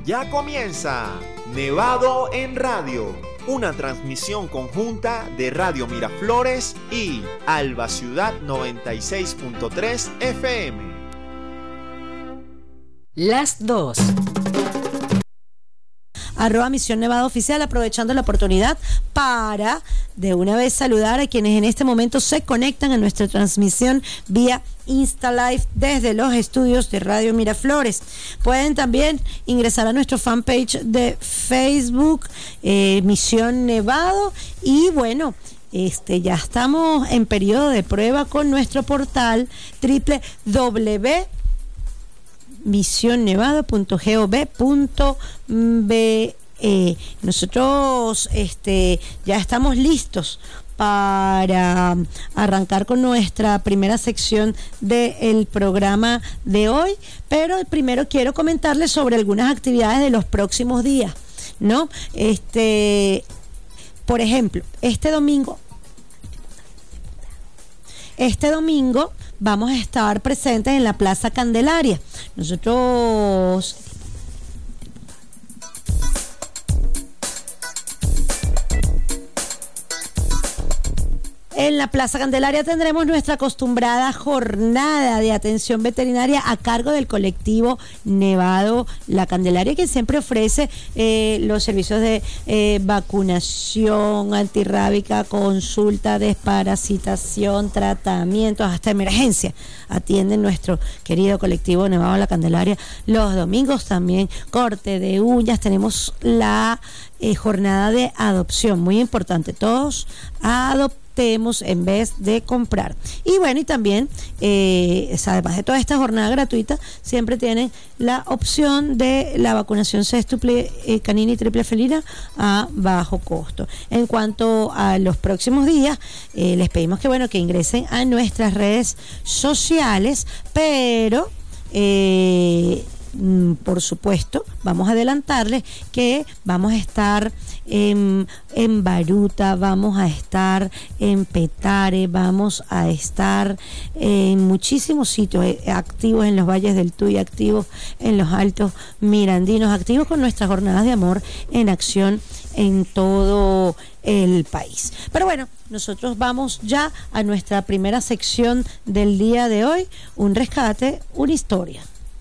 Ya comienza Nevado en Radio, una transmisión conjunta de Radio Miraflores y Alba Ciudad 96.3 FM. Las 2. @Misión Nevado Oficial, aprovechando la oportunidad para de una vez saludar a quienes en este momento se conectan a nuestra transmisión vía Insta Live desde los estudios de Radio Miraflores. Pueden también ingresar a nuestro fanpage de Facebook, Misión Nevado, y bueno, ya estamos en periodo de prueba con nuestro portal www.misionnevado.gov.be. Nosotros ya estamos listos para arrancar con nuestra primera sección del programa de hoy, pero primero quiero comentarles sobre algunas actividades de los próximos días, ¿no? Por ejemplo, este domingo vamos a estar presentes en la Plaza Candelaria. Nosotros en la Plaza Candelaria tendremos nuestra acostumbrada jornada de atención veterinaria a cargo del colectivo Nevado La Candelaria, que siempre ofrece los servicios de vacunación antirrábica, consulta, desparasitación, tratamientos, hasta emergencia. Atienden nuestro querido colectivo Nevado La Candelaria. Los domingos también corte de uñas. Tenemos la jornada de adopción, muy importante. Todos adoptemos en vez de comprar. Y bueno, y también además de toda esta jornada gratuita, siempre tienen la opción de la vacunación sextuple canina y triple felina a bajo costo. En cuanto a los próximos días, les pedimos que ingresen a nuestras redes sociales, pero por supuesto, vamos a adelantarles que vamos a estar en Baruta, vamos a estar en Petare, vamos a estar en muchísimos sitios, activos en los valles del Tuy, activos en los altos mirandinos, activos con nuestras jornadas de amor en acción en todo el país. Pero bueno, nosotros vamos ya a nuestra primera sección del día de hoy, un rescate, una historia.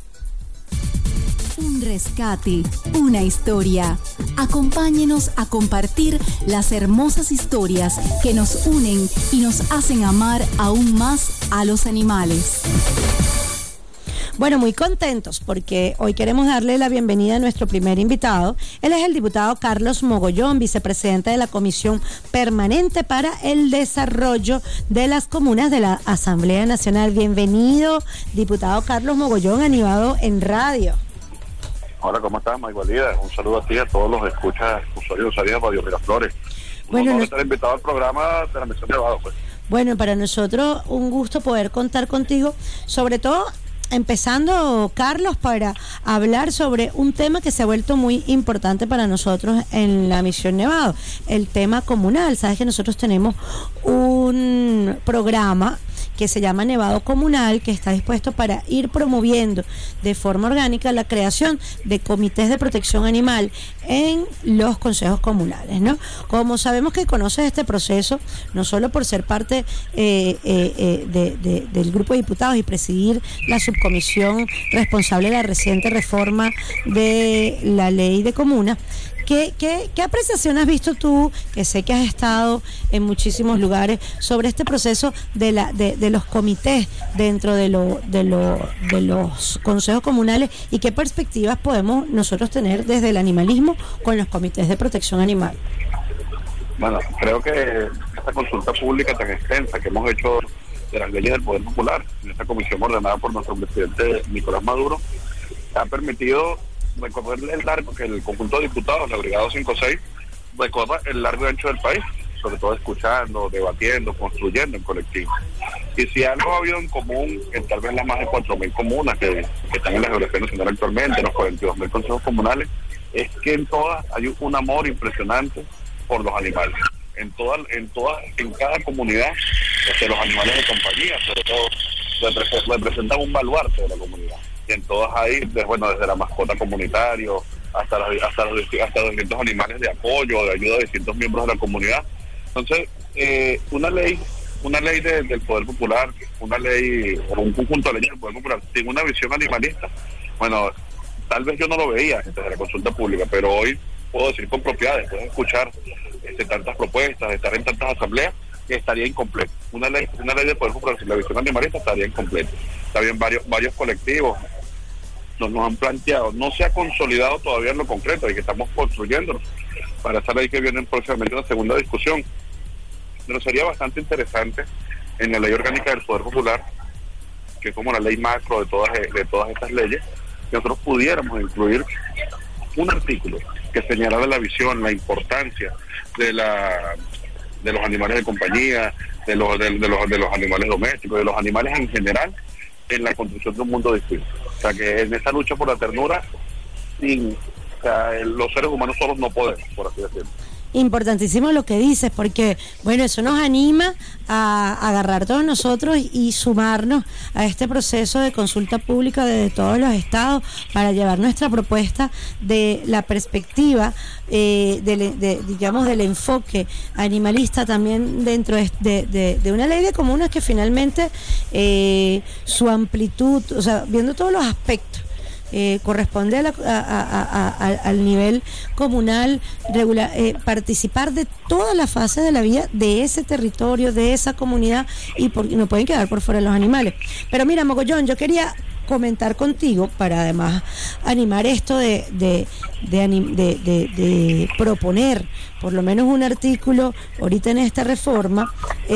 Un rescate, una historia. Acompáñenos a compartir las hermosas historias que nos unen y nos hacen amar aún más a los animales. Bueno, muy contentos porque hoy queremos darle la bienvenida a nuestro primer invitado. Él es el diputado Carlos Mogollón, vicepresidente de la Comisión Permanente para el Desarrollo de las Comunas de la Asamblea Nacional. Bienvenido, diputado Carlos Mogollón, a Nevado en Radio. Hola, ¿cómo estás, Mayvalida? Un saludo a ti y a todos los usuarios de Radio Miraflores. Bueno, estar invitado al programa de la Misión Nevado, pues. Bueno, para nosotros un gusto poder contar contigo, sobre todo empezando, Carlos, para hablar sobre un tema que se ha vuelto muy importante para nosotros en la Misión Nevado, el tema comunal. Sabes que nosotros tenemos un programa que se llama Nevado Comunal, que está dispuesto para ir promoviendo de forma orgánica la creación de comités de protección animal en los consejos comunales, ¿no? Como sabemos que conoces este proceso, no solo por ser parte del grupo de diputados y presidir la subcomisión responsable de la reciente reforma de la ley de comunas, ¿Qué apreciación has visto tú, que sé que has estado en muchísimos lugares, sobre este proceso de los comités dentro de los consejos comunales, y qué perspectivas podemos nosotros tener desde el animalismo con los comités de protección animal? Bueno, creo que esta consulta pública tan extensa que hemos hecho de las leyes del Poder Popular, en esta comisión ordenada por nuestro presidente Nicolás Maduro, ha permitido recorrer el largo, que el conjunto de diputados, la Brigada 256, recorra el largo y ancho del país, sobre todo escuchando, debatiendo, construyendo en colectivo. Y si algo ha habido en común en tal vez las más de 4.000 comunas que están en la geografía nacional actualmente, en los 42.000 consejos comunales, es que en todas hay un amor impresionante por los animales. En cada comunidad, los animales de compañía, sobre todo, representan un baluarte de la comunidad. Y en todas hay, desde la mascota comunitario, hasta los distintos animales de apoyo, de ayuda de distintos miembros de la comunidad. Entonces, una ley del Poder Popular, una ley o un conjunto de leyes del Poder Popular sin una visión animalista, bueno, tal vez yo no lo veía desde la consulta pública, pero hoy puedo decir con propiedad, después de escuchar tantas propuestas, de estar en tantas asambleas, que estaría incompleto. Una ley del Poder Popular sin la visión animalista estaría incompleta. También varios colectivos nos han planteado, no se ha consolidado todavía en lo concreto y que estamos construyéndolo para esa ley que viene próximamente una segunda discusión. Pero sería bastante interesante en la ley orgánica del Poder Popular, que es como la ley macro de todas estas leyes, que nosotros pudiéramos incluir un artículo que señalara la visión, la importancia de los animales de compañía, de los animales domésticos, de los animales en general, en la construcción de un mundo distinto. O sea, que en esa lucha por la ternura, los seres humanos solos no podemos, por así decirlo. Importantísimo lo que dices, porque bueno, eso nos anima a agarrar todos nosotros y sumarnos a este proceso de consulta pública desde todos los estados para llevar nuestra propuesta de la perspectiva digamos del enfoque animalista también dentro de una ley de comunas que finalmente su amplitud, o sea, viendo todos los aspectos, corresponde al nivel comunal, participar de todas las fases de la vida de ese territorio, de esa comunidad, y no pueden quedar por fuera los animales. Pero mira, Mogollón, yo quería comentar contigo para además animar esto de proponer por lo menos un artículo ahorita en esta reforma.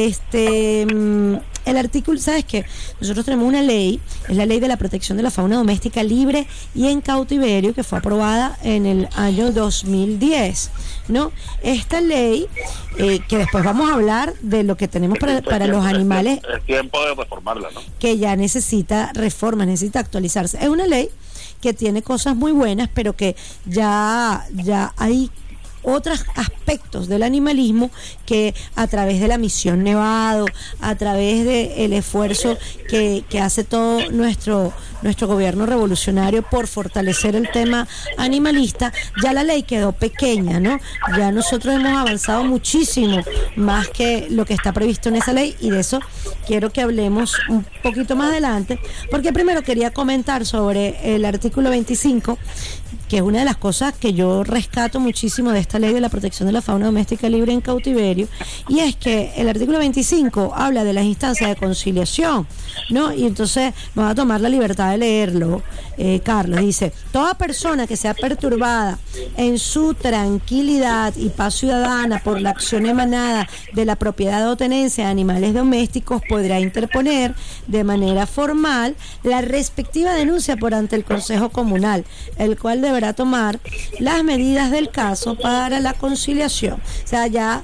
El artículo, ¿sabes qué? Nosotros tenemos una ley, es la ley de la protección de la fauna doméstica libre y en cautiverio, que fue aprobada en el año 2010, ¿no? Esta ley, que después vamos a hablar de lo que tenemos para los animales. Es tiempo de reformarla, ¿no? Que ya necesita reforma, necesita actualizarse. Es una ley que tiene cosas muy buenas, pero que ya hay otros aspectos del animalismo que a través de la misión Nevado, a través del esfuerzo que hace todo nuestro gobierno revolucionario por fortalecer el tema animalista, ya la ley quedó pequeña, ¿no? Ya nosotros hemos avanzado muchísimo más que lo que está previsto en esa ley, y de eso quiero que hablemos un poquito más adelante, porque primero quería comentar sobre el artículo 25, que es una de las cosas que yo rescato muchísimo de esta ley de la protección de la fauna doméstica libre en cautiverio, y es que el artículo 25 habla de las instancias de conciliación, ¿no? Y entonces me voy a tomar la libertad de leerlo, Carlos. Dice: toda persona que sea perturbada en su tranquilidad y paz ciudadana por la acción emanada de la propiedad o tenencia de animales domésticos podrá interponer de manera formal la respectiva denuncia por ante el Consejo Comunal, el cual deberá tomar las medidas del caso para la conciliación. O sea, ya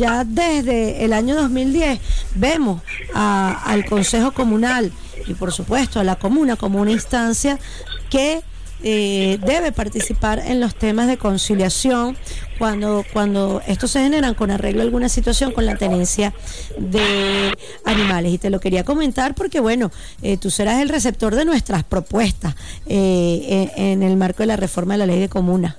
desde el año 2010 vemos al Consejo Comunal y por supuesto a la comuna como una instancia que debe participar en los temas de conciliación cuando estos se generan con arreglo a alguna situación con la tenencia de animales. Y te lo quería comentar porque bueno, tú serás el receptor de nuestras propuestas en el marco de la reforma de la ley de comuna.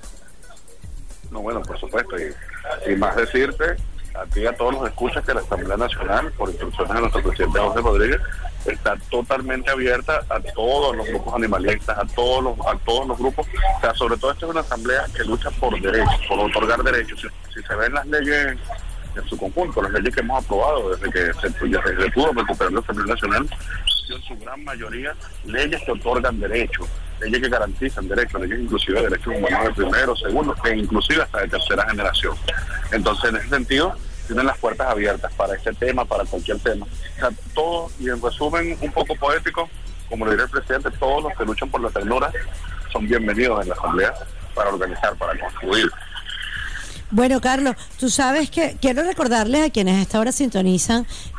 No, bueno, por supuesto, y más decirte a ti y a todos los escuchas que la Asamblea Nacional, por instrucciones de nuestro presidente José Rodríguez, está totalmente abierta a todos los grupos animalistas, a todos los grupos. O sea, sobre todo esta es una asamblea que lucha por derechos, por otorgar derechos. Si se ven las leyes en su conjunto, las leyes que hemos aprobado desde que se pudo recuperar la Asamblea Nacional, en su gran mayoría leyes que otorgan derechos, leyes que garantizan derechos, leyes inclusive de derechos humanos de primero, segundo e inclusive hasta de tercera generación. Entonces, en ese sentido, tienen las puertas abiertas para este tema, para cualquier tema. O sea, todo, y en resumen un poco poético, como lo diría el presidente, todos los que luchan por la ternura son bienvenidos en la Asamblea para organizar, para construir. Bueno, Carlos, tú sabes que quiero recordarles a quienes a esta hora sintonizan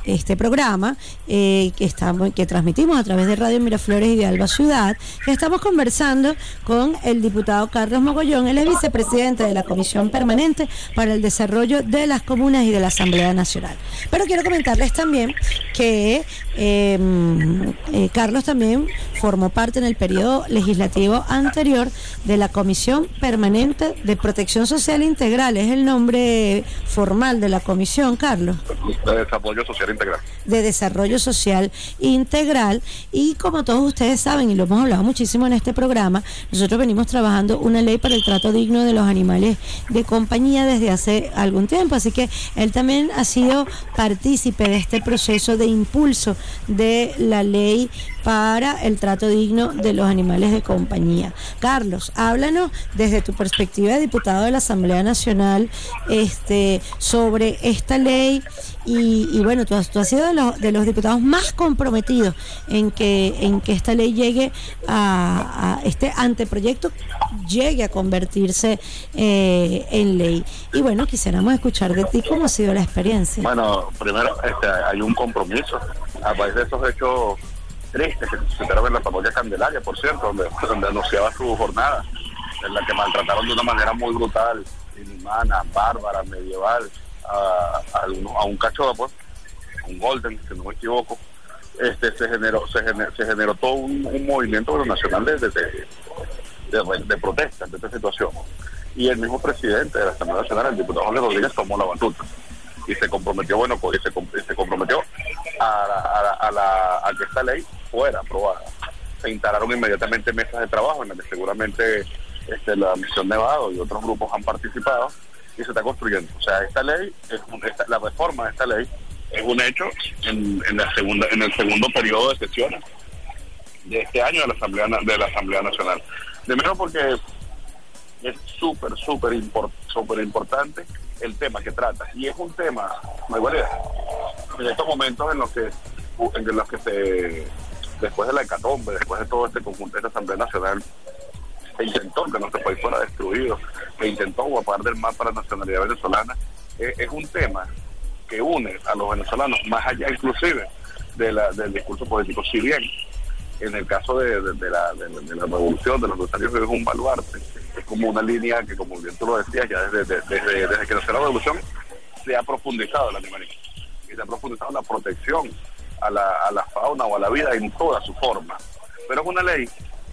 este programa que transmitimos a través de Radio Miraflores y de Alba Ciudad, que estamos conversando con el diputado Carlos Mogollón. Él es vicepresidente de la Comisión Permanente para el Desarrollo de las Comunas y de la Asamblea Nacional. Pero quiero comentarles también que Carlos también formó parte en el periodo legislativo anterior de la Comisión Permanente de Protección Social Integral. Es el nombre formal de la comisión, Carlos. De Desarrollo Social Integral. De Desarrollo Social Integral. Y como todos ustedes saben, y lo hemos hablado muchísimo en este programa, nosotros venimos trabajando una ley para el trato digno de los animales de compañía desde hace algún tiempo. Así que él también ha sido partícipe de este proceso de impulso de la ley para el trato digno de los animales de compañía. Carlos, háblanos desde tu perspectiva de diputado de la Asamblea Nacional sobre esta ley y bueno, tú has sido de los diputados más comprometidos en que esta ley llegue a este anteproyecto llegue a convertirse en ley. Y bueno, quisiéramos escuchar de ti cómo ha sido la experiencia. Bueno, primero hay un compromiso a raíz de esos hechos tristes que se suscitaron en la parroquia Candelaria, por cierto, donde anunciaba su jornada, en la que maltrataron de una manera muy brutal, inhumana, bárbara, medieval, a un cachorro, pues, un golden, si no me equivoco. Se generó todo un movimiento nacional de protesta ante esta situación. Y el mismo presidente de la Asamblea Nacional, el diputado Jorge Rodríguez, tomó la batuta y se comprometió, se comprometió a que esta ley fuera aprobada. Se instalaron inmediatamente mesas de trabajo en las que seguramente la Misión Nevado y otros grupos han participado y se está construyendo. O sea, esta ley, la reforma de esta ley es un hecho en el segundo periodo de sesiones de este año de la Asamblea Nacional. Primero porque es súper importante el tema que trata, y es un tema, me huele, en estos momentos en los que después de la hecatombe, después de todo este conjunto de la Asamblea Nacional, se intentó que nuestro país fuera destruido, se intentó guapar del mapa la nacionalidad venezolana. Es un tema que une a los venezolanos más allá inclusive del discurso político. Si bien en el caso de la revolución de los notarios es un baluarte, es como una línea que, como bien tú lo decías, ya desde que nació la revolución se ha profundizado el animalismo y se ha profundizado la protección a la fauna o a la vida en toda su forma. Pero es una ley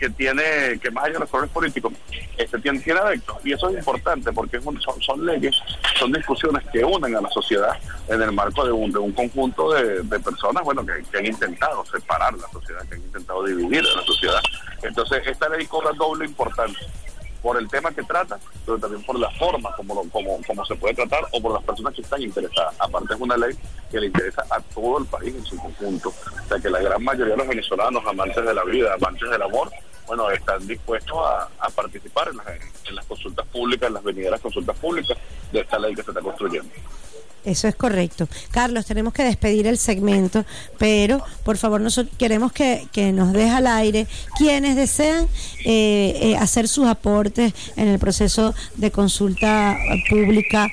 que más allá de los colores políticos tiene adeptos, y eso es importante porque son leyes, son discusiones que unen a la sociedad en el marco de un conjunto de personas, bueno, que han intentado separar la sociedad, que han intentado dividir a la sociedad. Entonces esta ley cobra doble importancia por el tema que trata, pero también por la forma como se puede tratar, o por las personas que están interesadas. Aparte es una ley que le interesa a todo el país en su conjunto, o sea que la gran mayoría de los venezolanos, amantes de la vida, amantes del amor, bueno, están dispuestos a participar en las consultas públicas, en las venideras consultas públicas de esta ley que se está construyendo. Eso es correcto. Carlos, tenemos que despedir el segmento, pero por favor nosotros queremos que nos deje al aire quienes desean hacer sus aportes en el proceso de consulta pública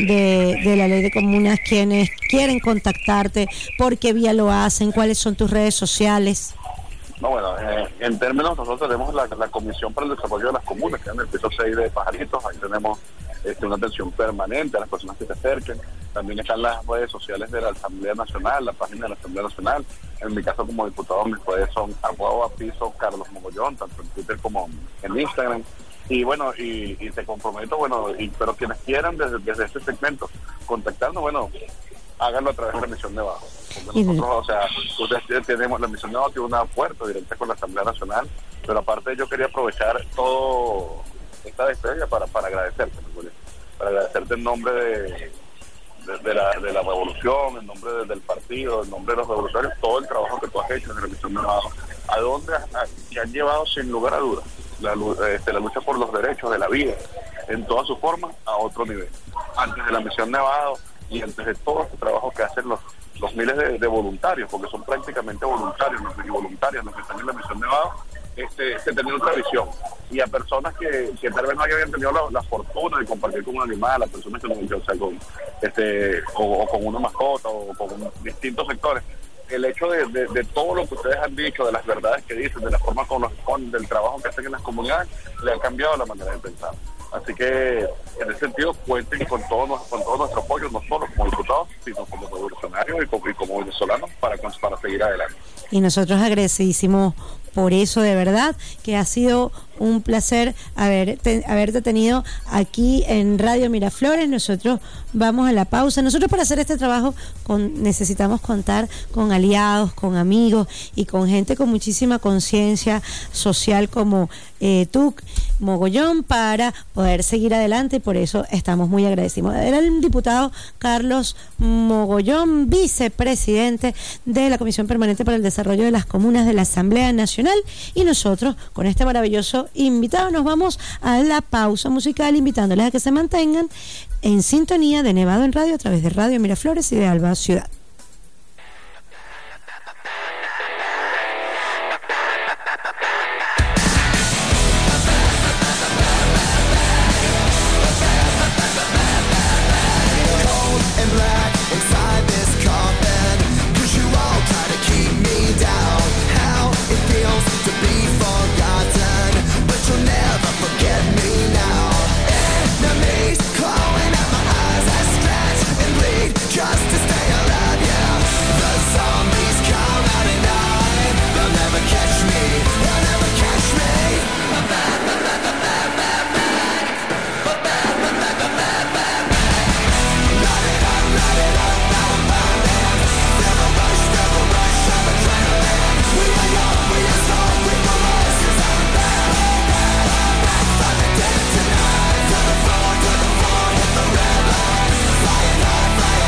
de la ley de comunas, quienes quieren contactarte, por qué vía lo hacen, cuáles son tus redes sociales. No, bueno, en términos, nosotros tenemos la Comisión para el Desarrollo de las Comunas, que es en el piso 6 de Pajaritos. Ahí tenemos una atención permanente a las personas que se acerquen. También están las redes sociales de la Asamblea Nacional, la página de la Asamblea Nacional. En mi caso como diputado, mis redes son @piso Carlos Mogollón, tanto en Twitter como en Instagram. Y bueno, y te comprometo, pero quienes quieran desde este segmento contactarnos, bueno, háganlo a través de la Misión Nevado. Porque nosotros, ustedes tenemos, la Misión Nevado tiene una puerta directa con la Asamblea Nacional, pero aparte yo quería aprovechar todo esta despedida para agradecerte, para agradecerte en nombre de la revolución, en nombre del partido, en nombre de los revolucionarios, todo el trabajo que tú has hecho en la Misión Nevado, que han llevado sin lugar a dudas la lucha por los derechos de la vida en todas sus formas a otro nivel. Antes de la Misión Nevado y antes de todo este trabajo que hacen los miles de voluntarios, porque son prácticamente voluntarios y voluntarias los que están en la Misión Nevado, tener otra visión. Y a personas que tal vez no hayan tenido la fortuna de compartir con un animal, a personas que no, o sea, con una mascota o con distintos sectores, el hecho de todo lo que ustedes han dicho, de las verdades que dicen, de la forma con del trabajo que hacen en las comunidades, le ha cambiado la manera de pensar. Así que en ese sentido cuenten con todo nuestro apoyo, no solo como diputados, sino como revolucionarios y como venezolanos para seguir adelante. Y nosotros agradecidísimos por eso, de verdad, que ha sido un placer haberte tenido aquí en Radio Miraflores. Nosotros vamos a la pausa. Nosotros para hacer este trabajo necesitamos contar con aliados, con amigos y con gente con muchísima conciencia social como tú, Mogollón, para poder seguir adelante, y por eso estamos muy agradecidos. Era el diputado Carlos Mogollón, vicepresidente de la Comisión Permanente para el Desarrollo de las Comunas de la Asamblea Nacional, y nosotros con este maravilloso invitado nos vamos a la pausa musical, invitándoles a que se mantengan en sintonía de Nevado en Radio a través de Radio Miraflores y de Alba Ciudad. Just to stay alive, yeah. The zombies come out at night. They'll never catch me. They'll never catch me. Light it up, now I'm burning. Feel the rush of adrenaline. We are young, we are strong, we will rise 'cause I'm back from the dead tonight. To the floor, hit the red line. Flying high.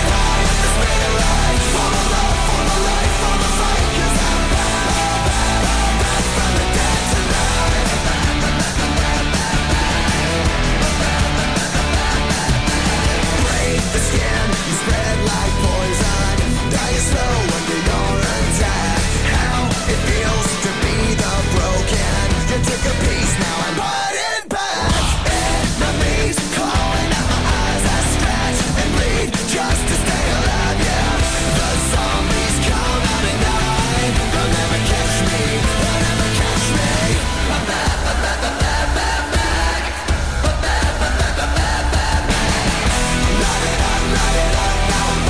Spread like poison, dying slow under your attack. How it feels to be the broken. You took a piece, now I'm fighting back. Enemies clawing at my eyes, I scratch and bleed just to stay alive, yeah. The zombies come out at night. They'll never catch me, they'll never catch me. I'm back. Light it up.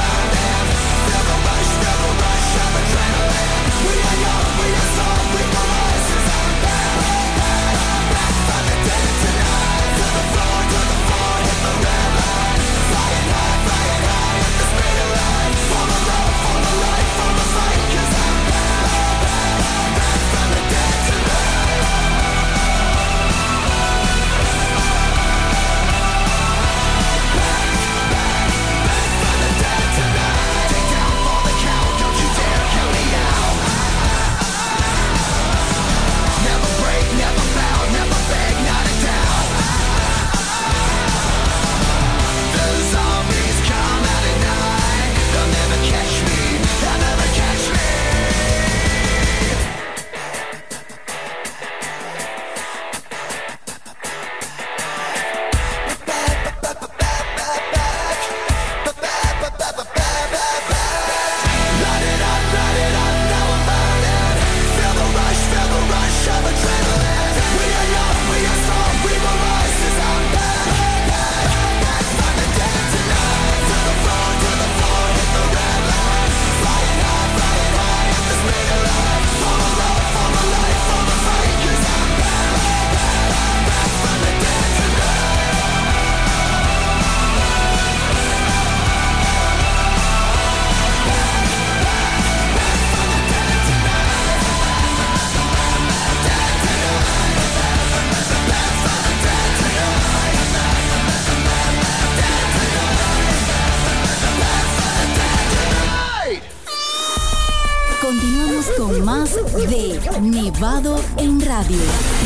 Continuamos con más de Nevado en Radio.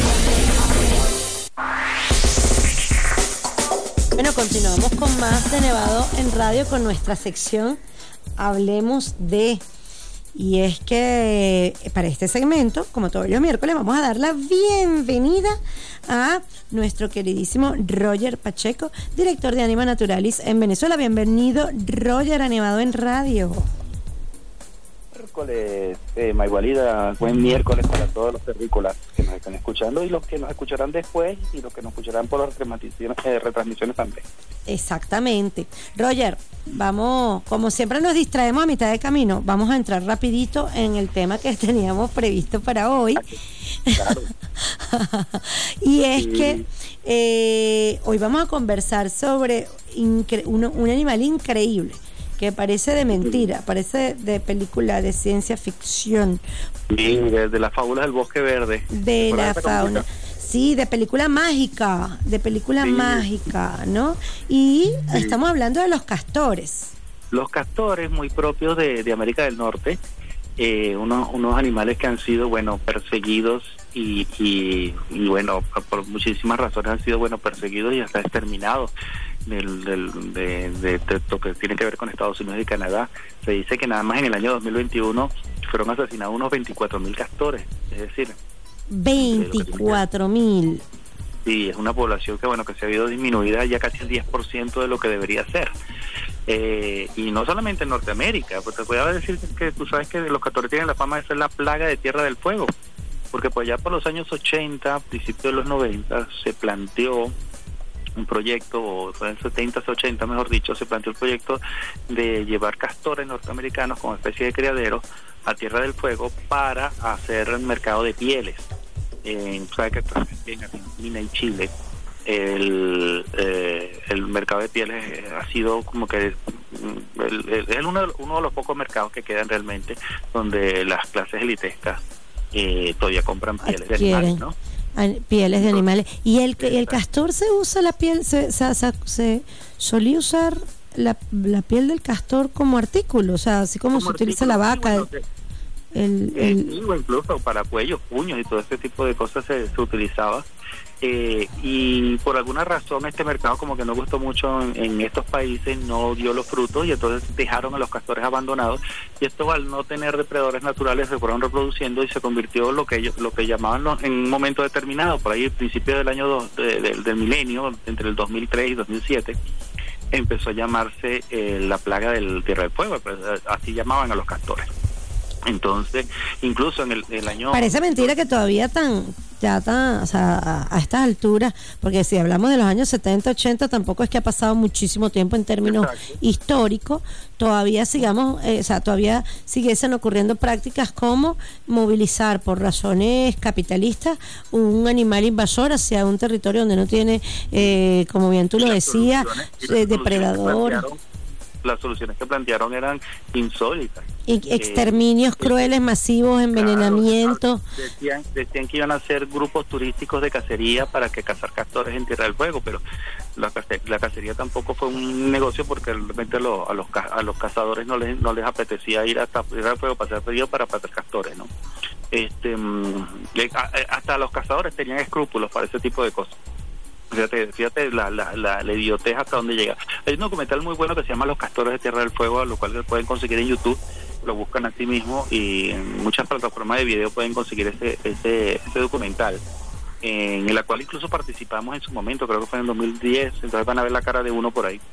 Bueno, continuamos con más de Nevado en Radio con nuestra sección Hablemos de. Y es que para este segmento, como todos los miércoles, vamos a dar la bienvenida a nuestro queridísimo Roger Pacheco, director de Anima Naturalis en Venezuela. Bienvenido, Roger, a Nevado en Radio. Miércoles, Maigualida, buen miércoles para todos los terrícolas que nos están escuchando y los que nos escucharán después y los que nos escucharán por las retransmisiones también. Exactamente. Roger, vamos, como siempre nos distraemos a mitad de camino, vamos a entrar rapidito en el tema que teníamos previsto para hoy. Claro. Y es que hoy vamos a conversar sobre un animal increíble que parece de mentira, parece de película de ciencia ficción. Sí, de las fábulas del bosque verde. De la fauna. Sí, de película mágica, ¿no? Y estamos hablando de los castores. Los castores, muy propios de América del Norte, unos animales que han sido, perseguidos y por muchísimas razones han sido, perseguidos y hasta exterminados. De lo que tiene que ver con Estados Unidos y Canadá. Se dice que nada más en el año 2021 fueron asesinados unos 24.000 castores, es decir, 24.000. Sí, es una población que se ha ido disminuida ya casi el 10% de lo que debería ser. Y no solamente en Norteamérica, pues te voy a decir que tú sabes que los castores tienen la fama de ser la plaga de Tierra del Fuego, porque pues ya por los años 80, principios de los 90, se planteó un proyecto, o en 70, 80 mejor dicho, se planteó el proyecto de llevar castores norteamericanos como especie de criadero a Tierra del Fuego para hacer el mercado de pieles. Sabes que en Argentina y Chile el mercado de pieles ha sido como que es uno de los pocos mercados que quedan realmente donde las clases elitescas todavía compran pieles de animales, ¿no? Pieles de animales. Y el castor se usa la piel, se solía usar la piel del castor como artículo, o sea, así como se utiliza la vaca. Incluso para cuellos, puños y todo ese tipo de cosas se utilizaba. Y por alguna razón este mercado como que no gustó mucho en estos países, no dio los frutos y entonces dejaron a los castores abandonados, y estos al no tener depredadores naturales se fueron reproduciendo y se convirtió lo que llamaban en un momento determinado, por ahí al principio del año del milenio, entre el 2003 y 2007, empezó a llamarse la plaga del Tierra del Fuego, pues, así llamaban a los castores. Entonces, incluso en el año... Parece mentira que todavía o sea, a estas alturas, porque si hablamos de los años 70, 80, tampoco es que ha pasado muchísimo tiempo en términos históricos, todavía todavía siguiesen ocurriendo prácticas como movilizar por razones capitalistas un animal invasor hacia un territorio donde no tiene, como bien tú lo decías, depredadores. Las soluciones que plantearon eran insólitas. Exterminios crueles, masivos, envenenamiento. Claro, decían que iban a hacer grupos turísticos de cacería para que cazar castores en Tierra del Fuego, pero la cacería tampoco fue un negocio porque realmente a los cazadores no les apetecía ir hasta Tierra del Fuego, pasar periodo para cazar castores, ¿no? Hasta los cazadores tenían escrúpulos para ese tipo de cosas. Fíjate la idiotez hasta donde llega. Hay un documental muy bueno que se llama Los Castores de Tierra del Fuego, lo cual pueden conseguir en YouTube, lo buscan a sí mismo y en muchas plataformas de video pueden conseguir ese documental, en la cual incluso participamos en su momento, creo que fue en 2010, entonces van a ver la cara de uno por ahí.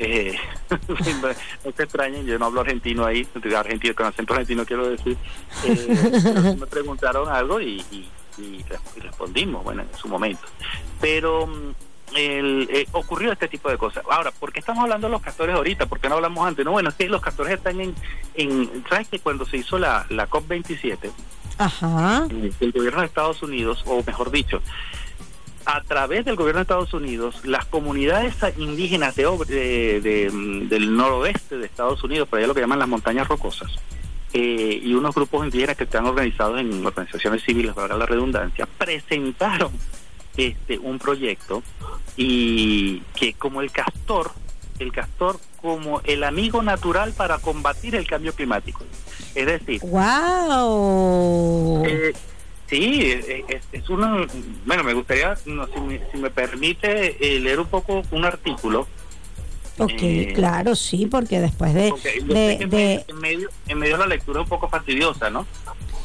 No se extrañen, yo no hablo argentino ahí, con acento argentino quiero decir, me preguntaron algo y respondimos, en su momento. Pero ocurrió este tipo de cosas. Ahora, ¿por qué estamos hablando de los castores ahorita? ¿Por qué no hablamos antes? No, es que los castores están ¿sabes que cuando se hizo la COP27, ajá, el gobierno de Estados Unidos, o mejor dicho, a través del gobierno de Estados Unidos, las comunidades indígenas del noroeste de Estados Unidos, por allá lo que llaman las montañas rocosas, y unos grupos indígenas que están organizados en organizaciones civiles, para la redundancia, presentaron un proyecto y que como el castor como el amigo natural para combatir el cambio climático. Es decir, wow. Sí, es una... Bueno, me gustaría, si me permite, leer un poco un artículo Ok, claro, sí, porque después de... Porque yo sé que en medio la lectura es un poco fastidiosa, ¿no?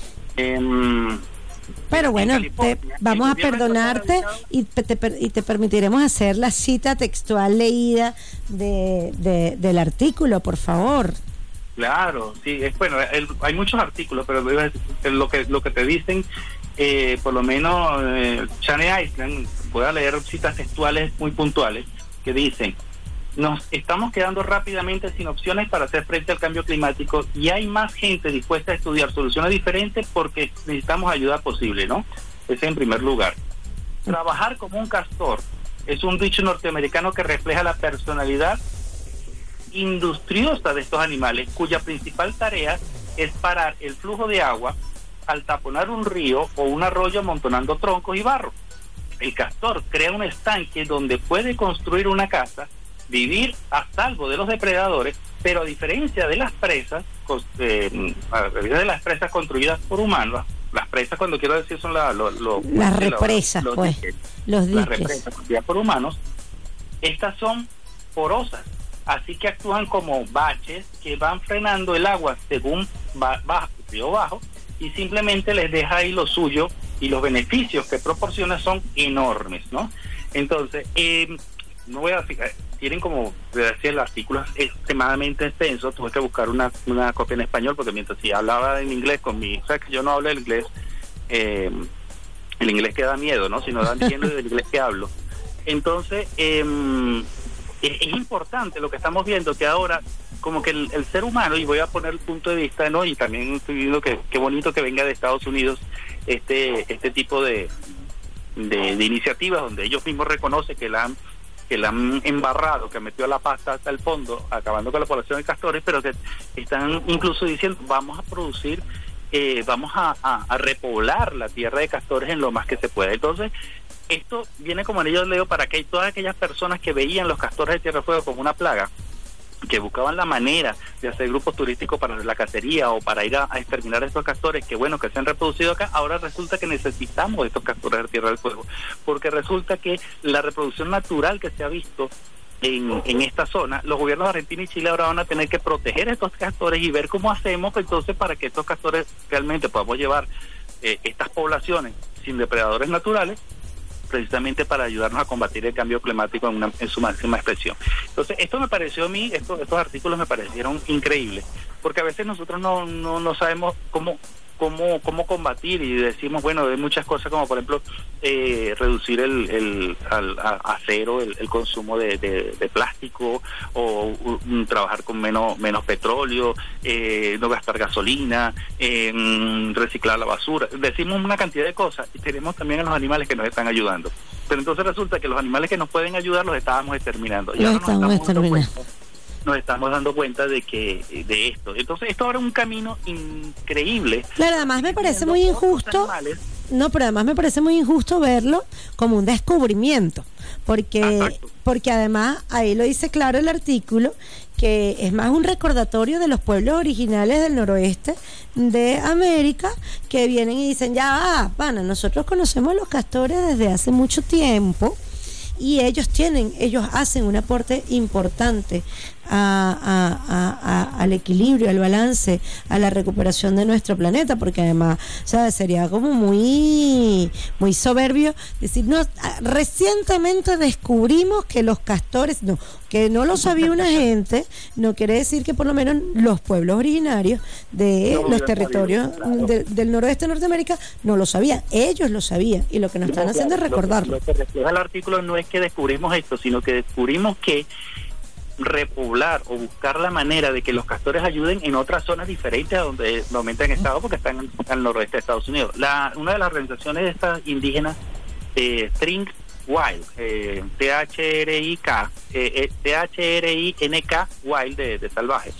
Pero bueno, California, vamos a el gobierno perdonarte está y te permitiremos hacer la cita textual leída del artículo, por favor. Claro, sí, hay muchos artículos, pero lo que te dicen, por lo menos Channel Island, voy a leer citas textuales muy puntuales que dicen: nos estamos quedando rápidamente sin opciones para hacer frente al cambio climático y hay más gente dispuesta a estudiar soluciones diferentes porque necesitamos ayuda posible, ¿no? Ese en primer lugar. Trabajar como un castor es un dicho norteamericano que refleja la personalidad industriosa de estos animales, cuya principal tarea es parar el flujo de agua al taponar un río o un arroyo amontonando troncos y barro. El castor crea un estanque donde puede construir una casa, vivir a salvo de los depredadores, pero a diferencia de las presas, construidas por humanos, las presas, cuando quiero decir, son las represas, los pues, diques. los Las diques. represas construidas por humanos, estas son porosas, así que actúan como baches que van frenando el agua según río bajo, y simplemente les deja ahí lo suyo, y los beneficios que proporciona son enormes, ¿no? Entonces, no voy a fijar, tienen como, decía, el artículo es extremadamente extenso, tuve que buscar una copia en español, porque mientras si hablaba en inglés o sea, que yo no hablo el inglés, el inglés que da miedo, ¿no? Si no da miedo del inglés que hablo. Entonces, es importante lo que estamos viendo, que ahora como que el ser humano, y voy a poner el punto de vista, ¿no? Y también estoy viendo que qué bonito que venga de Estados Unidos este tipo de iniciativas donde ellos mismos reconocen que la han embarrado, que metió la pasta hasta el fondo, acabando con la población de castores, pero que están incluso diciendo: vamos a producir, vamos a repoblar la tierra de castores en lo más que se pueda. Entonces, esto viene como anillo al dedo para que todas aquellas personas que veían los castores de Tierra del Fuego como una plaga, que buscaban la manera de hacer grupos turísticos para la cacería o para ir a exterminar a estos castores que se han reproducido acá, ahora resulta que necesitamos estos castores de Tierra del Fuego, porque resulta que la reproducción natural que se ha visto en esta zona, los gobiernos de Argentina y Chile ahora van a tener que proteger a estos castores y ver cómo hacemos entonces para que estos castores realmente podamos llevar estas poblaciones sin depredadores naturales, precisamente para ayudarnos a combatir el cambio climático en su máxima expresión. Entonces, esto me pareció a mí, estos artículos me parecieron increíbles, porque a veces nosotros no sabemos cómo combatir, y decimos, bueno, hay muchas cosas como, por ejemplo, reducir a cero el consumo de plástico, o trabajar con menos petróleo, no gastar gasolina, reciclar la basura. Decimos una cantidad de cosas y tenemos también a los animales que nos están ayudando. Pero entonces resulta que los animales que nos pueden ayudar los estábamos exterminando. Nos estamos dando cuenta de esto. Entonces, esto ahora es un camino increíble. Claro, además me parece muy injusto. No, pero además me parece muy injusto verlo como un descubrimiento, porque además ahí lo dice claro el artículo, que es más un recordatorio de los pueblos originales del noroeste de América, que vienen y dicen: nosotros conocemos los castores desde hace mucho tiempo, y ellos hacen un aporte importante al equilibrio, al balance, a la recuperación de nuestro planeta, porque además, ¿sabes? Sería como muy soberbio decir: no, recientemente descubrimos que los castores, que no lo sabía una gente, no quiere decir que por lo menos los pueblos originarios de los territorios del noroeste de Norteamérica no lo sabían, ellos lo sabían, y lo que nos están haciendo es recordarlo. Lo que refleja el artículo no es que descubrimos esto, sino que descubrimos que repoblar o buscar la manera de que los castores ayuden en otras zonas diferentes a donde normalmente han estado, porque están al noroeste de Estados Unidos. Una de las organizaciones de estas indígenas, Think Wild, THRINK Wild de salvaje,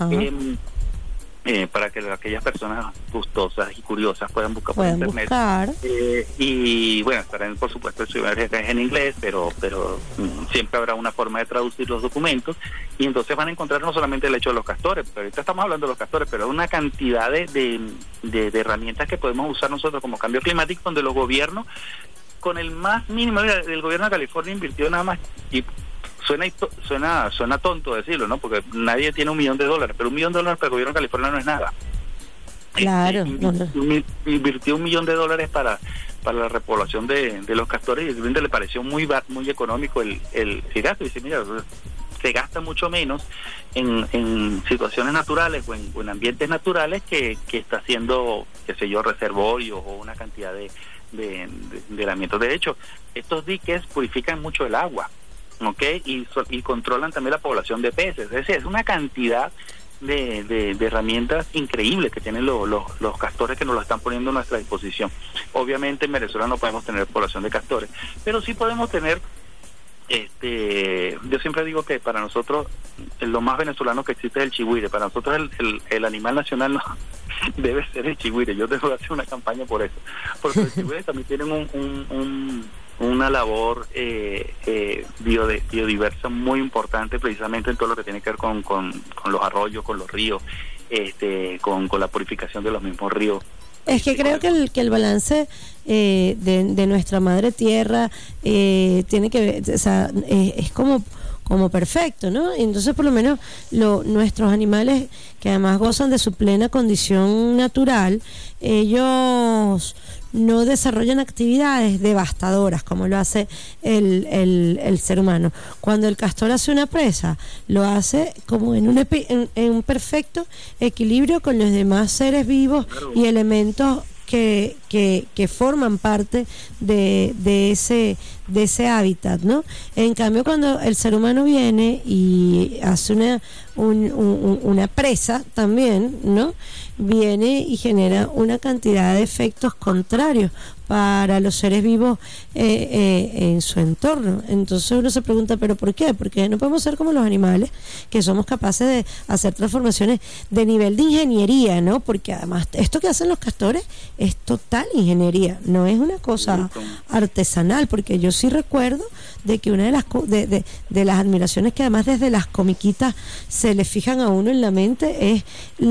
para que aquellas personas gustosas y curiosas puedan buscar por internet. Y bueno, estarán, por supuesto, su es en inglés, pero siempre habrá una forma de traducir los documentos, y entonces van a encontrar no solamente el hecho de los castores, pero ahorita estamos hablando de los castores, pero una cantidad de herramientas que podemos usar nosotros como cambio climático, donde los gobiernos, con el más mínimo, el gobierno de California invirtió nada más, y suena tonto decirlo, ¿no? Porque nadie tiene $1 millón, pero $1 millón para el gobierno de California no es nada. Claro. Invirtió $1 millón para la repoblación de los castores, y el presidente le pareció muy económico el gasto. Y dice, mira, se gasta mucho menos en situaciones naturales o en ambientes naturales que está haciendo, qué sé yo, reservorios o una cantidad de elementos. De hecho, estos diques purifican mucho el agua, ¿ok? Y controlan también la población de peces. Es decir, es una cantidad de herramientas increíbles que tienen los castores, que nos lo están poniendo a nuestra disposición. Obviamente en Venezuela no podemos tener población de castores, pero sí podemos tener, yo siempre digo que para nosotros lo más venezolano que existe es el chigüire. Para nosotros el animal nacional no debe ser el chigüire. Yo debo hacer una campaña por eso, porque los chigüires también tienen una labor biodiversa muy importante, precisamente en todo lo que tiene que ver con los arroyos, con los ríos, con la purificación de los mismos ríos. Es que creo que el balance de nuestra madre tierra tiene que ver, o sea, es como perfecto, ¿no? Entonces, por lo menos nuestros animales, que además gozan de su plena condición natural, ellos no desarrollan actividades devastadoras como lo hace el ser humano. Cuando el castor hace una presa, lo hace como en un perfecto equilibrio con los demás seres vivos y elementos que forman parte de ese hábitat, ¿no? En cambio, cuando el ser humano viene y hace una presa también, ¿no? Viene y genera una cantidad de efectos contrarios para los seres vivos en su entorno. Entonces uno se pregunta, ¿pero por qué? Porque no podemos ser como los animales, que somos capaces de hacer transformaciones de nivel de ingeniería, ¿no? Porque además esto que hacen los castores es total ingeniería, no es una cosa artesanal, porque yo sí recuerdo de que una de las admiraciones que además desde las comiquitas se le fijan a uno en la mente es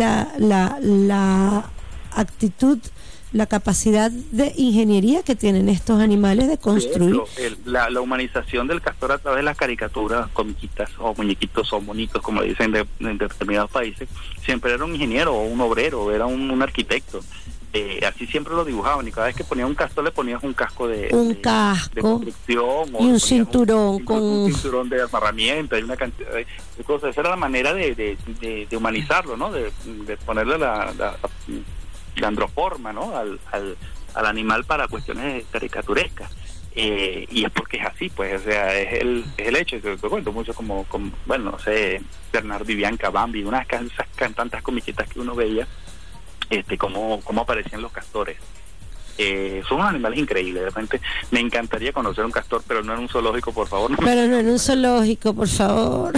la actitud, la capacidad de ingeniería que tienen estos animales de construir. La humanización del castor a través de las caricaturas, comiquitas o muñequitos o monitos, como dicen de determinados países, siempre era un ingeniero o un obrero, era un arquitecto. Así siempre lo dibujaban, y cada vez que ponías un castor le ponías un casco de construcción y un cinturón un cinturón de amarramiento y una cantidad de cosas. Esa era la manera de humanizarlo, ¿no? De ponerle la androforma, ¿no? al animal para cuestiones caricaturescas. Y es porque es así, pues, o sea, es el hecho. Te cuento mucho como bueno, no sé, Bernardo y Bianca, Bambi, unas tantas comiquitas que uno veía, cómo aparecían los castores. Son unos animales increíbles. De repente me encantaría conocer un castor, pero no en un zoológico, por favor. Pero no en un zoológico, por favor.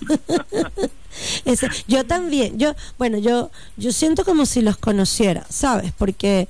Yo también, yo siento como si los conociera, ¿sabes? Porque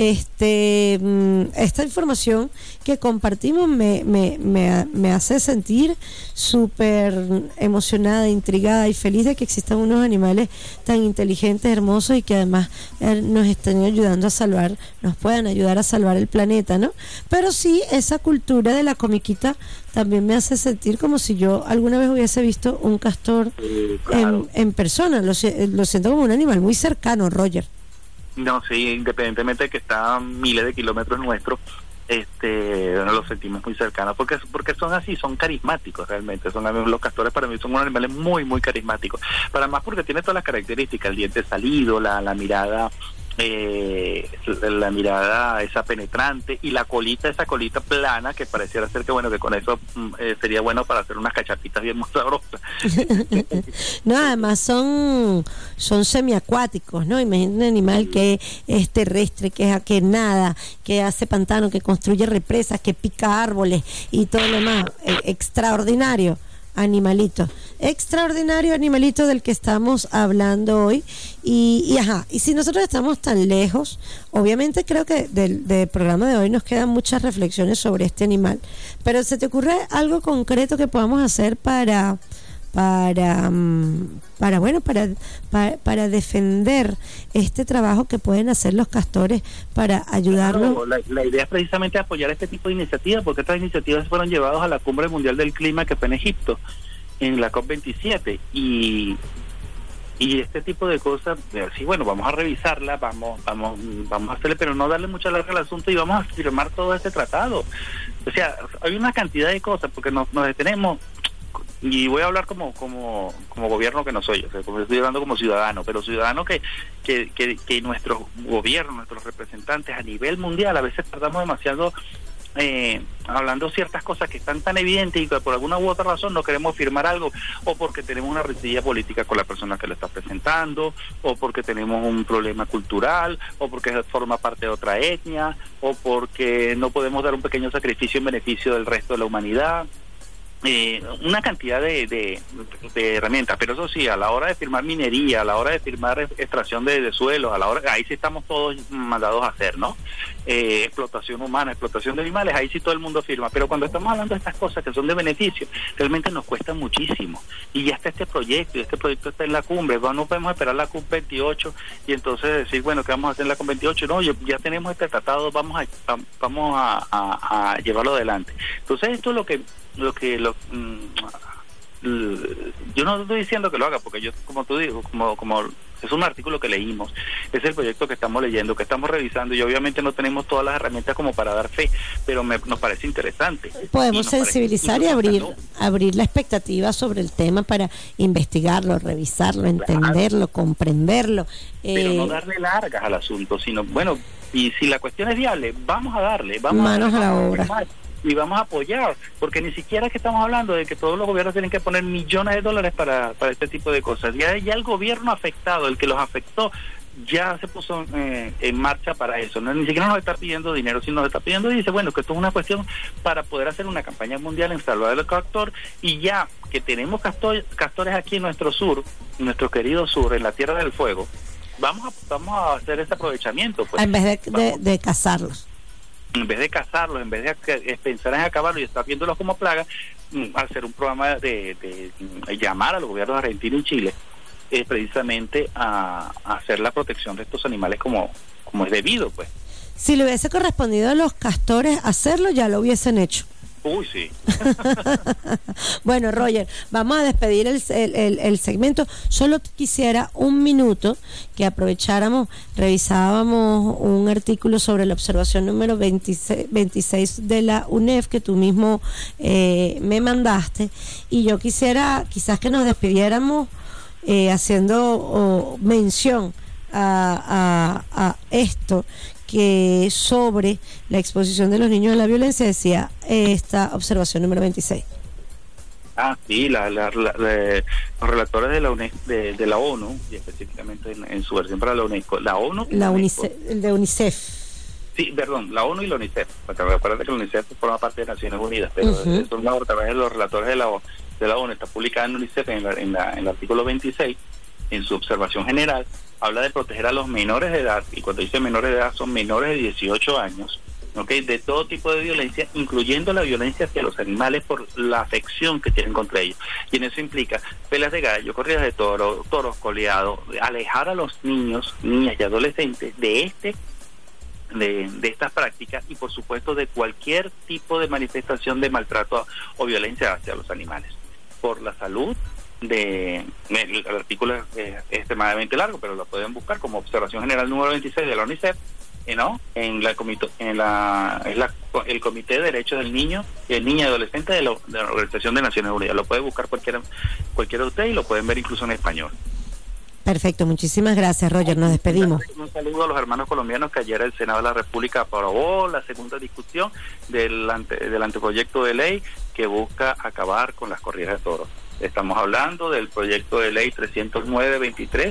esta información que compartimos me hace sentir súper emocionada, intrigada y feliz de que existan unos animales tan inteligentes, hermosos, y que además nos estén ayudando nos puedan ayudar a salvar el planeta, ¿no? Pero sí, esa cultura de la comiquita también me hace sentir como si yo alguna vez hubiese visto un castor en persona. Lo siento como un animal muy cercano, Roger. No, sí, independientemente de que está a miles de kilómetros nuestros, los sentimos muy cercanos, porque son así, son carismáticos realmente. Los castores para mí son unos animales muy, muy carismáticos. Para más porque tiene todas las características: el diente salido, la mirada esa penetrante, y esa colita plana que pareciera ser que con eso sería bueno para hacer unas cachapitas bien muy sabrosas. No, además son semiacuáticos, ¿no? Imagínate un animal que es terrestre, que nada, que hace pantano, que construye represas, que pica árboles y todo lo demás. Extraordinario animalito del que estamos hablando hoy. Y si nosotros estamos tan lejos, obviamente creo que del programa de hoy nos quedan muchas reflexiones sobre este animal, pero ¿se te ocurre algo concreto que podamos hacer para para defender este trabajo que pueden hacer los castores para ayudarnos. Claro, la idea es precisamente apoyar este tipo de iniciativas, porque estas iniciativas fueron llevadas a la Cumbre Mundial del Clima que fue en Egipto, en la COP27, y este tipo de cosas, sí, bueno, vamos a revisarla, vamos a hacerle, pero no darle mucha larga al asunto y vamos a firmar todo este tratado. O sea, hay una cantidad de cosas, porque nos detenemos, y voy a hablar como gobierno que no soy, o sea, como estoy hablando como ciudadano, pero ciudadano que nuestros gobiernos, nuestros representantes a nivel mundial, a veces tardamos demasiado hablando ciertas cosas que están tan evidentes y que por alguna u otra razón no queremos firmar algo, o porque tenemos una rencilla política con la persona que lo está presentando, o porque tenemos un problema cultural, o porque forma parte de otra etnia, o porque no podemos dar un pequeño sacrificio en beneficio del resto de la humanidad. Una cantidad de herramientas, pero eso sí, a la hora de firmar minería, a la hora de firmar extracción de suelos, ahí sí estamos todos mandados a hacer, ¿no? Explotación humana, explotación de animales, ahí sí todo el mundo firma, pero cuando estamos hablando de estas cosas que son de beneficio, realmente nos cuesta muchísimo, y ya está este proyecto, y este proyecto está en la cumbre, no podemos esperar la COP28 y entonces decir, bueno, ¿qué vamos a hacer en la COP28? No, ya tenemos este tratado, vamos a llevarlo adelante. Entonces esto es lo que yo no estoy diciendo que lo haga, porque yo, como tú dices, como es un artículo que leímos, es el proyecto que estamos leyendo, que estamos revisando, y obviamente no tenemos todas las herramientas como para dar fe, pero nos parece interesante. Podemos sensibilizar y abrir la expectativa sobre el tema para investigarlo, revisarlo, entenderlo, comprenderlo. Pero no darle largas al asunto, sino, bueno, y si la cuestión es viable, vamos a darle, manos a la obra. Y vamos a apoyar, porque ni siquiera que estamos hablando de que todos los gobiernos tienen que poner millones de dólares para este tipo de cosas. Ya el gobierno afectado, el que los afectó, ya se puso en marcha para eso. No, ni siquiera nos está pidiendo dinero, sino nos está pidiendo, y dice, bueno, que esto es una cuestión para poder hacer una campaña mundial en salvar del castor, y ya que tenemos castores aquí en nuestro sur, en nuestro querido sur, en la Tierra del Fuego, vamos a hacer ese aprovechamiento. Pues. En vez de cazarlos. En vez de cazarlos, en vez de pensar en acabarlos y estar viéndolos como plaga, hacer un programa de llamar a los gobiernos de Argentina y Chile precisamente a hacer la protección de estos animales como es debido, pues. Si le hubiese correspondido a los castores hacerlo, ya lo hubiesen hecho. Uy, sí. Bueno, Roger, vamos a despedir el segmento. Solo quisiera un minuto que aprovecháramos, revisábamos un artículo sobre la observación número 26 de la UNEF que tú mismo me mandaste, y yo quisiera quizás que nos despidiéramos haciendo mención a esto, que sobre la exposición de los niños a la violencia decía esta observación número 26. Sí, los relatores de la de la ONU, y específicamente en su versión para la UNESCO, la ONU, el de UNICEF. Sí, perdón, la ONU y la UNICEF, porque acuérdate que la UNICEF forma parte de Naciones Unidas, pero eso es a través de los relatores de la ONU, está publicada en UNICEF en el artículo 26, en su observación general, habla de proteger a los menores de edad, y cuando dice menores de edad son menores de 18 años, ¿okay? De todo tipo de violencia, incluyendo la violencia hacia los animales por la afección que tienen contra ellos. Y en eso implica peleas de gallo, corridas de toros coleados, alejar a los niños, niñas y adolescentes de estas prácticas, y por supuesto de cualquier tipo de manifestación de maltrato o violencia hacia los animales. Por la salud, el artículo es extremadamente largo, pero lo pueden buscar como observación general número 26 de la UNICEF, ¿no? El Comité de Derechos del Niño y el Niño y Adolescente de la Organización de Naciones Unidas. Lo puede buscar cualquiera de ustedes, y lo pueden ver incluso en español. Perfecto, muchísimas gracias, Roger, nos despedimos. Un saludo a los hermanos colombianos, que ayer el Senado de la República aprobó la segunda discusión del anteproyecto de ley que busca acabar con las corridas de toros. Estamos hablando del proyecto de ley 309-23,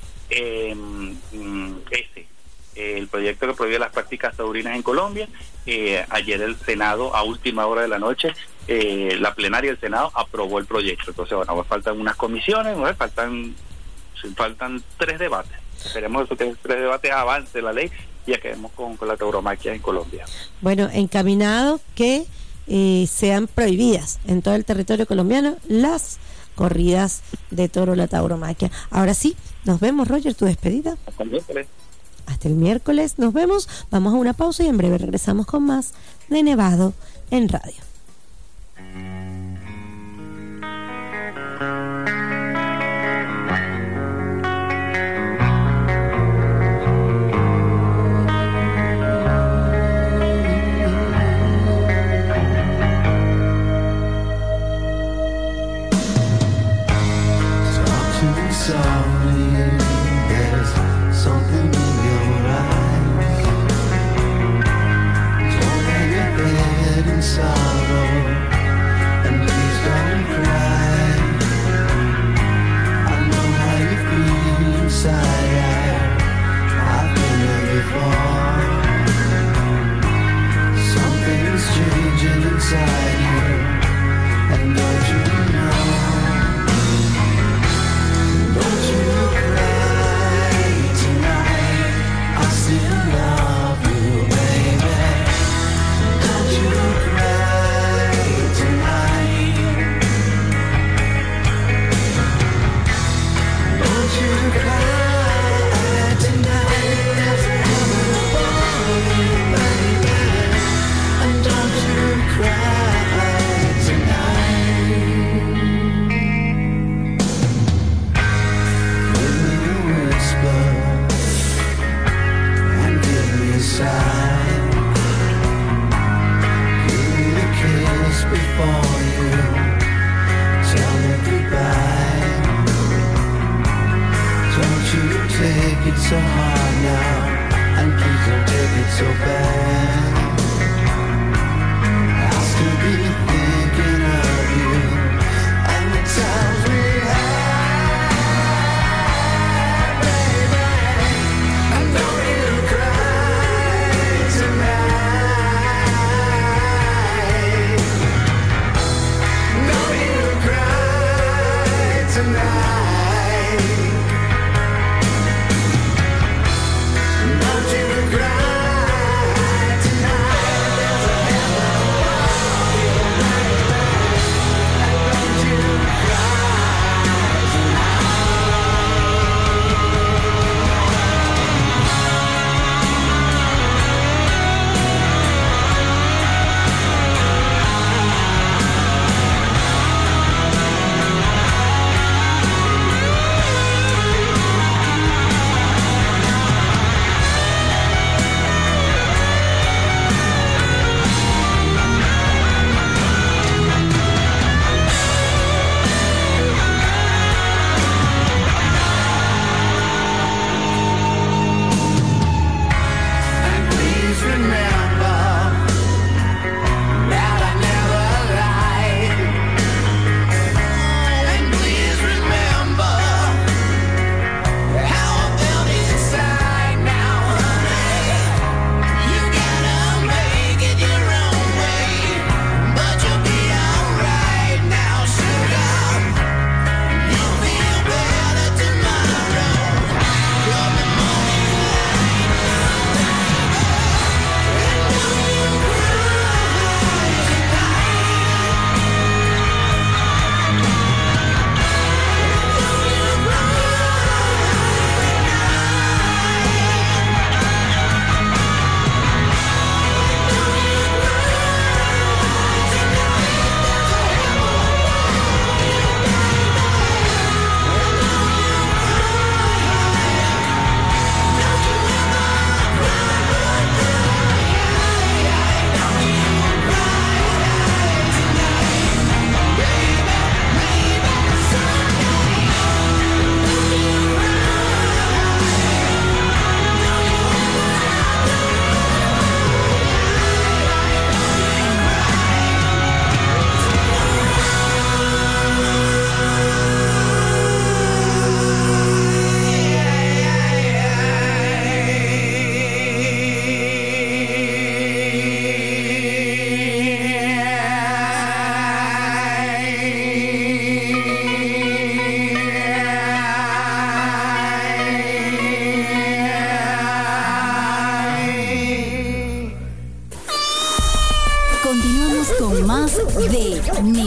el proyecto que prohíbe las prácticas taurinas en Colombia. Ayer el Senado, a última hora de la noche, la plenaria del Senado aprobó el proyecto. Entonces, bueno, faltan unas comisiones, faltan 3 debates. Esperemos que 3 debates avance la ley y acabemos con la tauromaquia en Colombia. Bueno, encaminado que sean prohibidas en todo el territorio colombiano las corridas de toro, la tauromaquia. Ahora sí, nos vemos, Roger, tu despedida. Hasta el miércoles. Hasta el miércoles, nos vemos, vamos a una pausa y en breve regresamos con más de Nevado en Radio.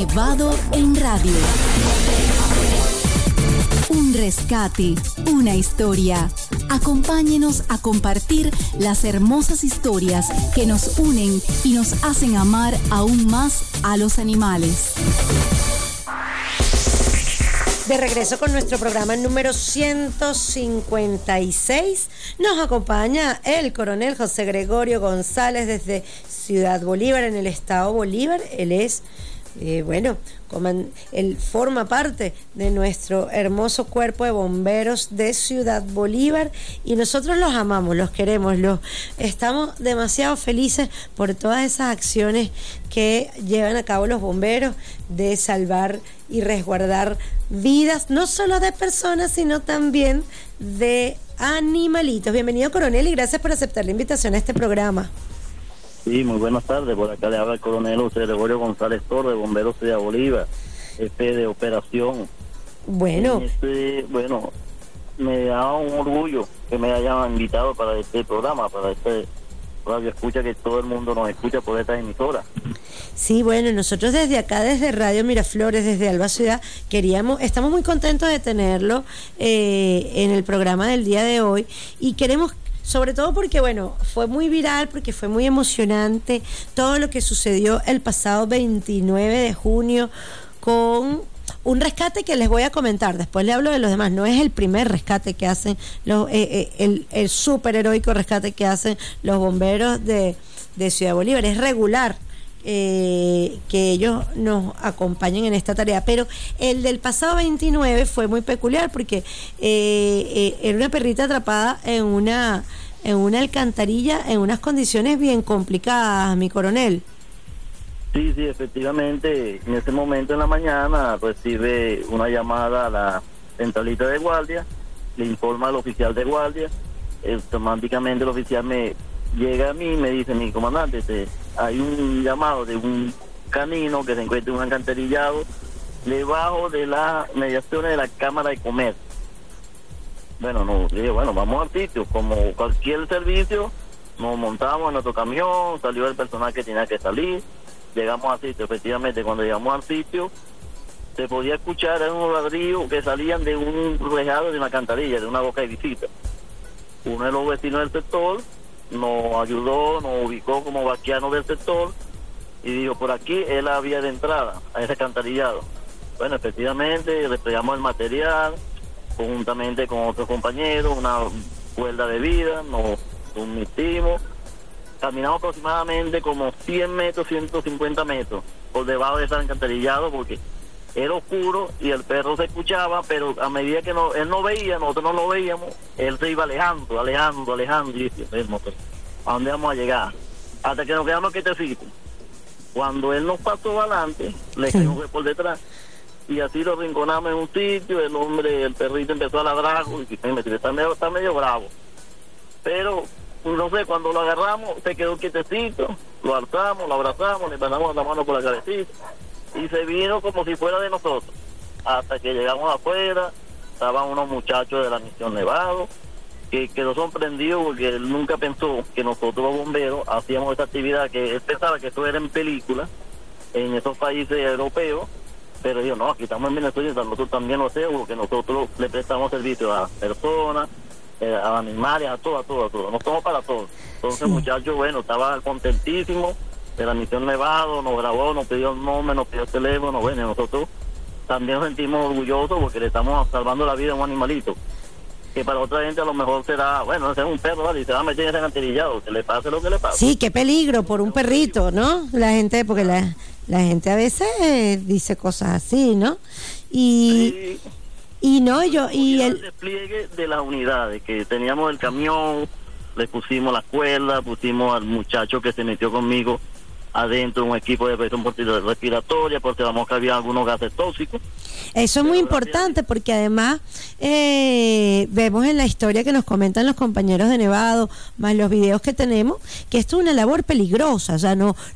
Nevado en Radio. Un rescate, una historia. Acompáñenos a compartir las hermosas historias que nos unen y nos hacen amar aún más a los animales. De regreso con nuestro programa número 156, nos acompaña el coronel José Gregorio González desde Ciudad Bolívar, en el estado Bolívar. Él es, él forma parte de nuestro hermoso cuerpo de bomberos de Ciudad Bolívar y nosotros los amamos, los queremos, estamos demasiado felices por todas esas acciones que llevan a cabo los bomberos de salvar y resguardar vidas, no solo de personas, sino también de animalitos. Bienvenido, coronel, y gracias por aceptar la invitación a este programa. Sí, muy buenas tardes. Por acá le habla el coronel José Gregorio González Torres, Bomberos de Bolívar, jefe de operación. Bueno, me da un orgullo que me hayan invitado para este programa, para este radio escucha, que todo el mundo nos escucha por esta emisora. Sí, bueno, nosotros desde acá, desde Radio Miraflores, desde Alba Ciudad, estamos muy contentos de tenerlo en el programa del día de hoy y queremos, sobre todo porque, fue muy viral, porque fue muy emocionante todo lo que sucedió el pasado 29 de junio con un rescate que les voy a comentar, después le hablo de los demás. No es el primer rescate que hacen, el súper heroico rescate que hacen los bomberos de Ciudad Bolívar, es regular que ellos nos acompañen en esta tarea, pero el del pasado 29 fue muy peculiar porque era una perrita atrapada en una alcantarilla en unas condiciones bien complicadas, mi coronel. Sí, efectivamente, en ese momento en la mañana recibe una llamada a la centralita de guardia, le informa al oficial de guardia, automáticamente el oficial me llega a mí y me dice: mi comandante, hay un llamado de un canino que se encuentra en un alcantarillado debajo de las mediaciones de la Cámara de Comercio. Vamos al sitio, como cualquier servicio, nos montamos en nuestro camión, salió el personal que tenía que salir, llegamos al sitio. Efectivamente, cuando llegamos al sitio, se podía escuchar unos ladrillos que salían de un rejado de una alcantarilla, de una boca de visita. Uno de los vecinos del sector nos ayudó, nos ubicó como vaquiano del sector y dijo: por aquí es la vía de entrada a ese alcantarillado. Bueno, efectivamente, desplegamos el material conjuntamente con otros compañeros, una cuerda de vida, nos sumitimos, caminamos aproximadamente como 100 metros, 150 metros por debajo de ese alcantarillado porque era oscuro y el perro se escuchaba, pero a medida que él no veía, nosotros no lo veíamos, él se iba alejando, y dice: ¿a dónde vamos a llegar? Hasta que nos quedamos quietecitos. Cuando él nos pasó adelante, le quedó por detrás y así lo rinconamos en un sitio. El perrito empezó a ladrar y está medio bravo, pero no sé, cuando lo agarramos se quedó quietecito, lo alzamos, lo abrazamos, le pasamos la mano por la cabecita y se vino como si fuera de nosotros. Hasta que llegamos afuera, estaban unos muchachos de la misión Nevado que quedó sorprendido porque él nunca pensó que nosotros los bomberos hacíamos esta actividad, que él pensaba que esto era en película en esos países europeos, pero yo no, aquí estamos en Venezuela y nosotros también lo hacemos porque nosotros le prestamos servicio a personas, a animales, a todo, nos somos para todos. Entonces, muchachos, estaba contentísimo de la misión Nevado, nos grabó, nos pidió el nombre, nos pidió el teléfono. Nosotros también nos sentimos orgullosos porque le estamos salvando la vida a un animalito que para otra gente a lo mejor será, ese es un perro, ¿vale? Y se va a meter en ese alcantarillado, que le pase lo que le pase. Sí, qué peligro por un perrito, ¿no? La gente, porque la gente a veces dice cosas así, ¿no? Y el despliegue de las unidades, que teníamos el camión, le pusimos la cuerda, pusimos al muchacho que se metió conmigo adentro un equipo de presión respiratoria porque la mosca había algunos gases tóxicos. Eso es muy importante porque además vemos en la historia que nos comentan los compañeros de Nevado, más los videos que tenemos, que esto es una labor peligrosa. O sea,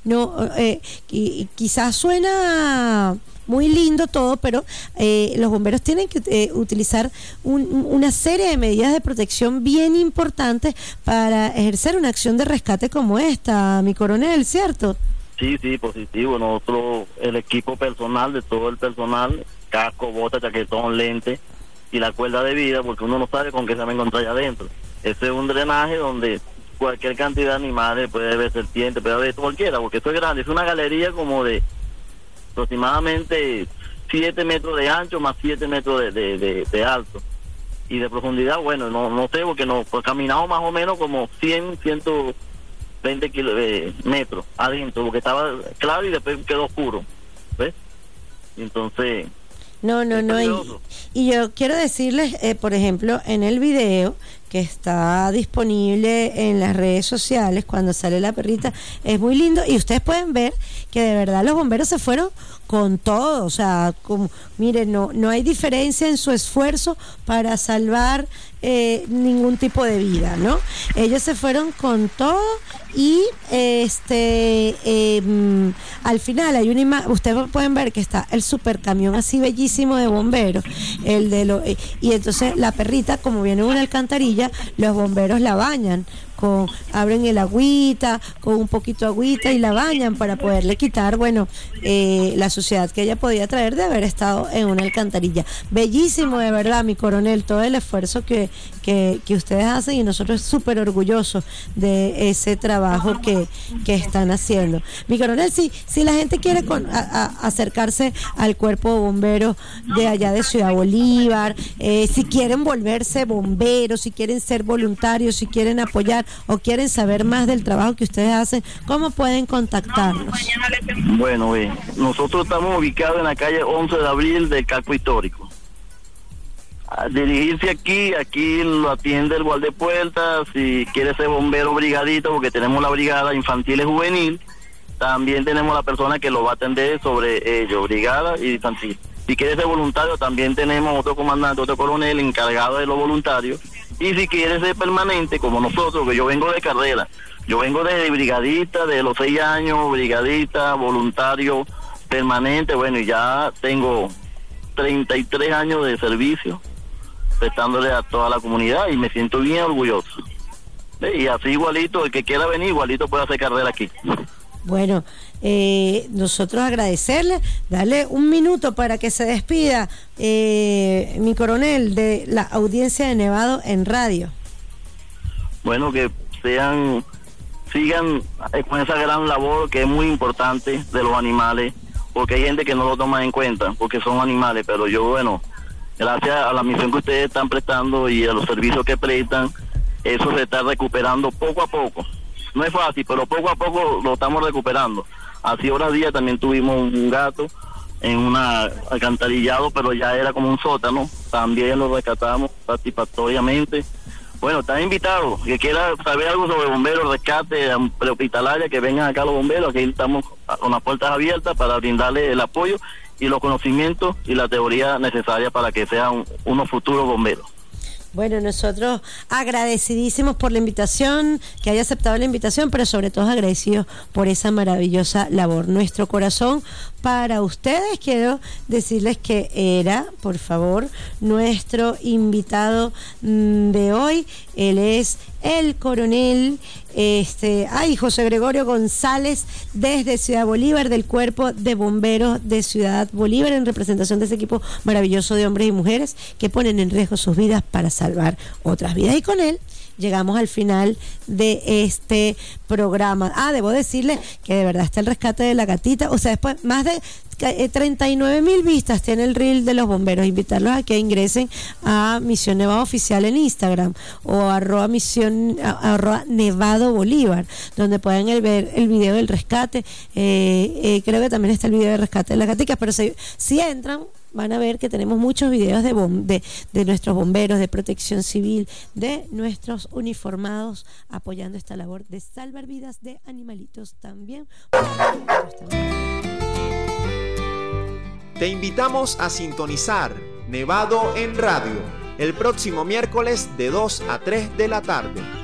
quizás suena muy lindo todo, pero los bomberos tienen que utilizar una serie de medidas de protección bien importantes para ejercer una acción de rescate como esta, mi coronel, ¿cierto? Sí, positivo. Nosotros, el equipo personal, de todo el personal, casco, bota, chaquetón, lente y la cuerda de vida, porque uno no sabe con qué se va a encontrar allá adentro. Ese es un drenaje donde cualquier cantidad de animales, puede haber serpientes, puede haber cualquiera, porque esto es grande, es una galería como de aproximadamente 7 metros de ancho más 7 metros de alto. Y de profundidad, bueno, no sé, porque pues caminamos más o menos como 120 metros adentro, porque estaba claro y después quedó oscuro, ¿ves? Entonces... No, y yo quiero decirles, por ejemplo, en el video que está disponible en las redes sociales, cuando sale la perrita, es muy lindo, y ustedes pueden ver que de verdad los bomberos se fueron con todo, o sea, como, miren, no hay diferencia en su esfuerzo para salvar ningún tipo de vida, ¿no? Ellos se fueron con todo y al final hay una imagen, ustedes pueden ver que está el supercamión así bellísimo de bomberos, y entonces la perrita, como viene en una alcantarilla, los bomberos la bañan, abren el agüita, con un poquito de agüita y la bañan para poderle quitar, la suciedad que ella podía traer de haber estado en una alcantarilla. Bellísimo, de verdad, mi coronel, todo el esfuerzo que ustedes hacen, y nosotros súper orgullosos de ese trabajo que están haciendo. Mi coronel, si la gente quiere acercarse al cuerpo de bomberos de allá de Ciudad Bolívar, si quieren volverse bomberos, si quieren ser voluntarios, si quieren apoyar o quieren saber más del trabajo que ustedes hacen, ¿cómo pueden contactarnos? Bueno, nosotros estamos ubicados en la calle 11 de abril del Casco Histórico. A dirigirse aquí lo atiende el guardapuertas. Si quiere ser bombero brigadito, porque tenemos la brigada infantil y juvenil, también tenemos la persona que lo va a atender sobre ello, brigada y infantil. Si quiere ser voluntario, también tenemos otro comandante, otro coronel encargado de los voluntarios. Y si quiere ser permanente, como nosotros, que yo vengo de carrera, yo vengo de brigadista, de los 6 años, brigadista, voluntario, permanente, y ya tengo 33 años de servicio, prestándole a toda la comunidad, y me siento bien orgulloso. Y así igualito, el que quiera venir, igualito puede hacer carrera aquí. Bueno, nosotros agradecerle, darle un minuto para que se despida, mi coronel, de la audiencia de Nevado en Radio. Bueno, que sigan con esa gran labor que es muy importante de los animales, porque hay gente que no lo toma en cuenta, porque son animales, pero yo, gracias a la misión que ustedes están prestando y a los servicios que prestan, eso se está recuperando poco a poco. No es fácil, pero poco a poco lo estamos recuperando. Así ahora día también tuvimos un gato en una alcantarillado, pero ya era como un sótano, también lo rescatamos satisfactoriamente. Están invitados, que quiera saber algo sobre bomberos, rescate, prehospitalaria, que vengan acá los bomberos, aquí estamos con las puertas abiertas para brindarles el apoyo y los conocimientos y la teoría necesaria para que sean unos futuros bomberos. Bueno, nosotros agradecidísimos por la invitación, que haya aceptado la invitación, pero sobre todo agradecidos por esa maravillosa labor. Nuestro corazón para ustedes. Quiero decirles que era, por favor, nuestro invitado de hoy. Él es el coronel José Gregorio González, desde Ciudad Bolívar, del Cuerpo de Bomberos de Ciudad Bolívar, en representación de ese equipo maravilloso de hombres y mujeres que ponen en riesgo sus vidas para salvar otras vidas. Y con él llegamos al final de este programa. Debo decirle que de verdad está el rescate de la gatita. O sea, después más de 39,000 vistas tiene el reel de los bomberos. Invitarlos a que ingresen a Misión Nevado Oficial en Instagram o @arroba Nevado Bolívar, donde pueden ver el video del rescate. Creo que también está el video del rescate de las gaticas, pero si entran van a ver que tenemos muchos videos de nuestros bomberos, de protección civil, de nuestros uniformados apoyando esta labor de salvar vidas de animalitos también. Te invitamos a sintonizar Nevado en Radio el próximo miércoles de 2 a 3 de la tarde.